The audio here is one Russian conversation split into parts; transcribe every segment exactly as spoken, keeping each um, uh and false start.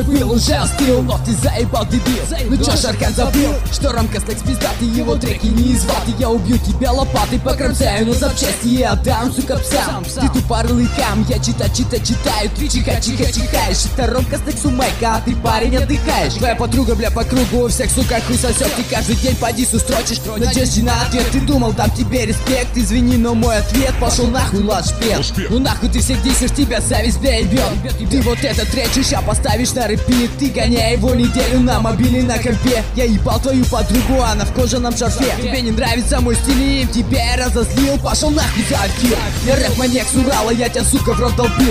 был, уже остыл, но ты заебал, дебил. Ну чё, Шархан забыл, что рамка стек пиздатый, его треки не из ваты. Я убью тебя лопатой, покромсаю на запчасти и отдам, сука, псам. Ты тупорылый хам, я читать, читать, читаю. Ты чиха, чиха, чихаешь. Это ромка стек сумайка, а ты, парень, отдыхаешь. Твоя подруга, бля, по кругу у всех, сука, хуй сосёт. Ты каждый день по дису строчишь, надежде на ответ. Ты думал, дам тебе респект, извини, но мой ответ пошел нахуй, лад шпел. Ну нахуй ты всех дисишь, тебя зависть, бля, ебёт. Ты вот этот трек ща поставишь на репит. Ты гоняй его неделю на мобиле, на компе. Я ебал твою подругу, она в кожаном шарфе. Тебе не нравится мой стиль, им тебя я разозлил. Пошел нахуй за архив. Я рэп-маньяк с Урала, я тебя, сука, в рот долбил.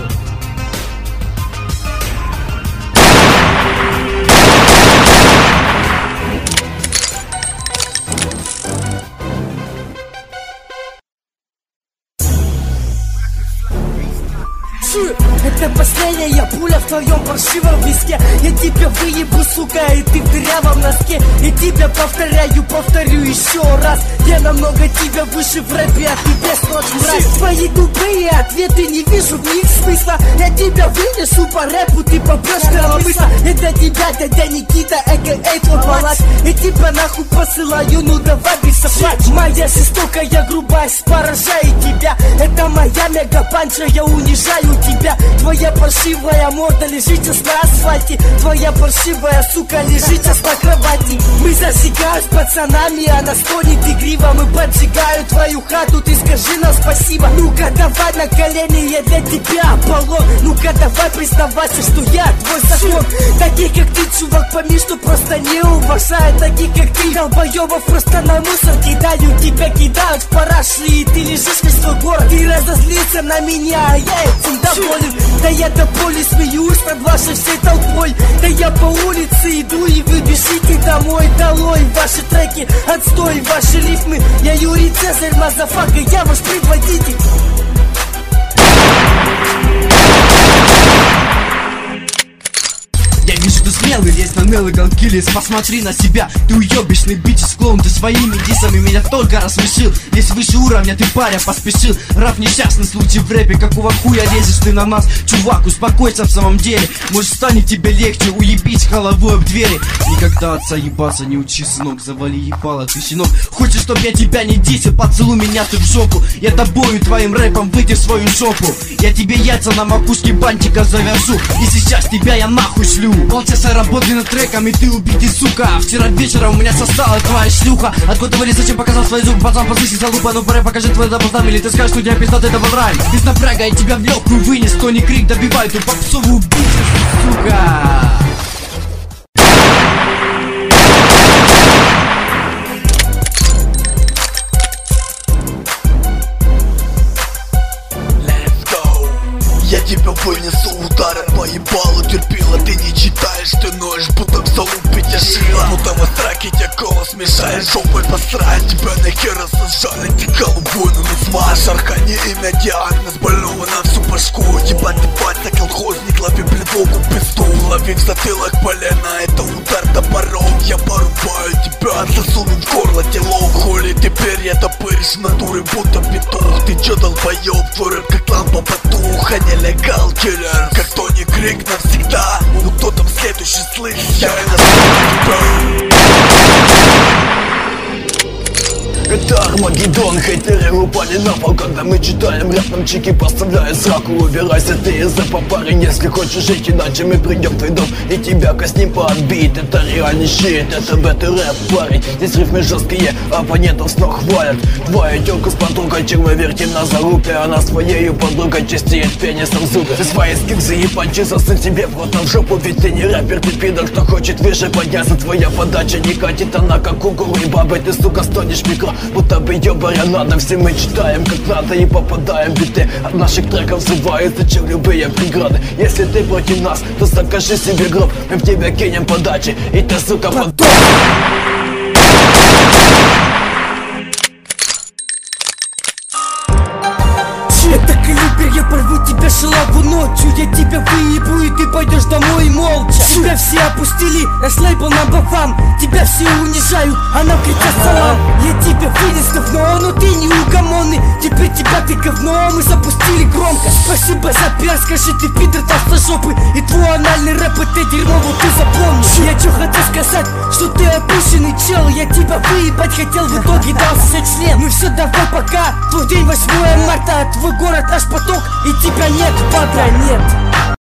Это последняя пуля в твоем паршивом виске. Я тебя выебу, сука, и ты в дырявом носке. Я тебя повторяю, повторю еще раз. Я намного тебя выше в рэпе, а ты бесплатный мразь. Твои тупые ответы не вижу в них смысла. Я тебя вынесу по рэпу, ты попрешь коромысла. Это тебя, дядя Никита, а.к.а. твой палач. Я тебя нахуй посылаю, ну давай без соплач. Моя жестокая грубость поражает тебя. Это моя мега-панча, я унижаю тебя. Твоя паршивая морда лежит сейчас на асфальте. Твоя паршивая сука лежит сейчас на кровати. Мы зажигаем с пацанами, а на стонет игриво. Мы поджигаем твою хату, ты скажи нам спасибо. Ну-ка давай на колени, я для тебя Аполлон. Ну-ка давай признавайся, что я твой закон. Таких как ты, чувак, пойми, что просто не уважают. Таких как ты, долбоёбов, просто на мусор кидают. Тебя кидают в параши, и ты лежишь весь свой город. Ты разозлился на меня, а я этим доволен. Да я до боли смеюсь над вашей всей толпой. Да я по улице иду, и вы бежите домой. Долой ваши треки, отстой ваши рифмы. Я Юрий Цезарь, мазафака, я ваш предводитель. Я вижу, ты смелый, лезь на Неллиган Киллис. Посмотри на себя, ты уебищный бичес клоун. Ты своими дисами меня только рассмешил. Здесь выше уровня, ты паря поспешил. Раф несчастный случай в рэпе. Какого хуя лезешь ты на нас? Чувак, успокойся в самом деле. Может станет тебе легче уебить головой об двери. Никогда отца ебаться не учи, сынок. Завали ебало, ты щенок. Хочешь, чтоб я тебя не дисил? Поцелуй меня ты в жопу. Я тобою твоим рэпом выйди в свою жопу. Я тебе яйца на макушке бантика завяжу. И сейчас тебя я нахуй шлю. Полчаса работы над треком, и ты убитый, сука. Вчера вечером у меня состала твоя шлюха. Откуда вылез, зачем показал свой зуб? Пацан, послыши залупа, ну пора покажи твой запоздам. Или ты скажешь, что у тебя пиздат этого райм. Без напряга, я тебя в легкую вынес. Кто не крик, добивай ту попсовую убийцу, сука. Я тебя вынесу ударом по ебалу, терпила. Ты не читаешь, ты ноешь, будто в залупе тебя шила. Ну там в траке тебя голос мешает, жопой посрать. Тебя нахер рассажали, ты голубой, ну не смажь. Архане имя, диагноз, больного на всю башку. Ебать ты батя, колхозник, лови бледвоку пизду. Лови в затылок полена, это удар топором. Я порубаю тебя, засуну в горло телом. Хули теперь я топыришь в натуре, будто петух. Ты чё долбоёб, твой рэп как лампа потух, а не легал киллер. Как Тони Крик навсегда. Ну кто там следующий слышит? Я это Это Армагеддон, хейтеры упали на пол, когда мы читаем рэп, нам чики поставляют сраку. Убирайся ты из рэпа, парень, если хочешь жить, иначе мы придем в твой дом и тебя казним под бит. Это реальный щит, это бэт-рэп, парень. Здесь рифмы жесткие, оппонентов с ног хвалят. Твоя тёлка с подругой, червы вертим на залупе. Она своею подругой чистит пенисом зубы. Ты свои скиксы и панчи засунь себе просто в жопу. Ведь ты не рэпер, ты пидор, что хочет выше подняться. Твоя подача не катит, она как угол. И бабы, ты, сука, стонешь в микро, будто бы ёбаря надо. Все мы читаем как надо и попадаем в биты. От наших треков взрываются чем любые преграды. Если ты против нас, то закажи себе гроб. Мы в тебя кинем подачи, и ты, сука, потом. Это калибр, я порву тебя шалаву ночью. Я тебя выебу и ты пойдешь домой молча. Тебя все опустили, наш лейбл number one. Тебя все унижают, а нам кричат салам. Я тебя вынес говно, но ты не угомонный. Теперь тебя ты говно, мы запустили громко. Спасибо за пиар, скажи ты пидор толстожопый. И твой анальный рэп это дерьмо, вот ты запомни. Я чё хочу сказать, что ты опущенный чел. Я тебя выебать хотел, в итоге дался член. Ну все, давай пока, твой день восьмое марта. Твой город наш поток, и тебя нет, падра, нет.